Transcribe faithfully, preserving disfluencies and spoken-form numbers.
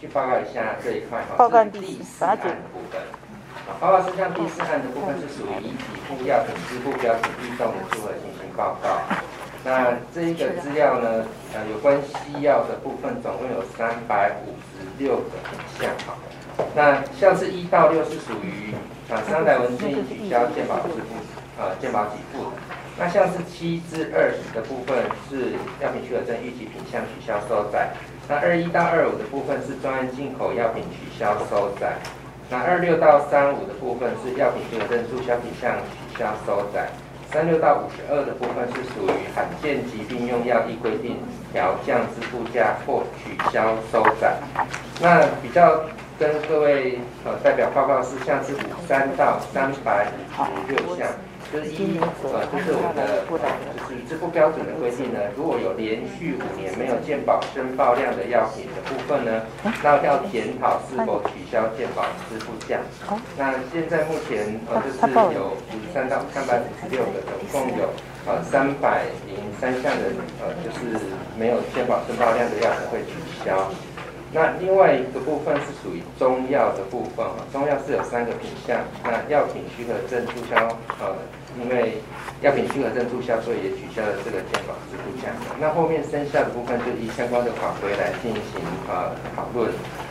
去报告一下这一块哈， 报告是第四案的部分。啊，报告事项第四案的部分是属于遗体附药品支付标准异动的组合情形报告。那这一个资料呢，呃，有关西药的部分总共有三百五十六个品项哈。那像是一到六是属于厂商来文建议取消健保支付，呃，健保给付的。那像是七至二十的部分是药品许可证预期品项取消收载。那二一到二五的部分是专案进口药品取消收载。那二六到三五的部分是药品许可证注销品项取消收载。三六到五十二的部分是属于罕见疾病用药依规定调降支付价或取消收载。那比较跟各位呃代表报告是像是五三到三百五十六项。就是一，呃，就是我们的就是支付标准的规定呢，如果有连续五年没有健保申报量的药品的部分呢，那要检讨是否取消健保支付价。那现在目前呃就是有五十三到三百五十六个，总共有呃三百零三项的呃就是没有健保申报量的药品会取消。那另外一个部分是属于中药的部分啊，中药是有三个品项，那药品许可证注销，呃，因为药品许可证注销，所以也取消了这个健保支付价。那后面剩下的部分就以相关的法规来进行呃讨论。